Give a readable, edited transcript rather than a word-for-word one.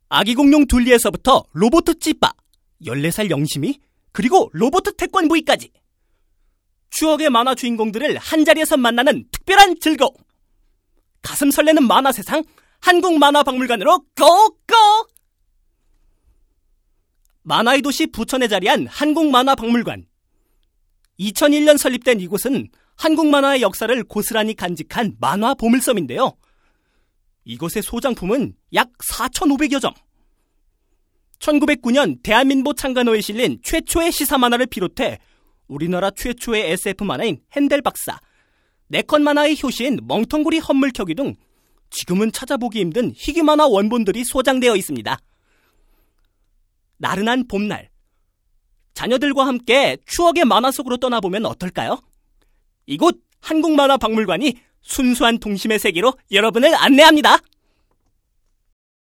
아기 공룡 둘리에서부터 로보트 찌빠, 14살 영심이, 그리고 로보트 태권브이까지 추억의 만화 주인공들을 한자리에서 만나는 특별한 즐거움. 가슴 설레는 만화 세상 한국만화박물관으로 고고! 만화의 도시 부천에 자리한 한국만화박물관. 2001년 설립된 이곳은 한국 만화의 역사를 고스란히 간직한 만화 보물섬인데요. 이곳의 소장품은 약 4,500여 점. 1909년 대한민보 창간호에 실린 최초의 시사 만화를 비롯해 우리나라 최초의 SF 만화인 핸델 박사, 네컨 만화의 효시인 멍텅구리 헌물켜기 등 지금은 찾아보기 힘든 희귀 만화 원본들이 소장되어 있습니다. 나른한 봄날, 자녀들과 함께 추억의 만화 속으로 떠나보면 어떨까요? 이곳 한국만화박물관이 순수한 동심의 세계로 여러분을 안내합니다.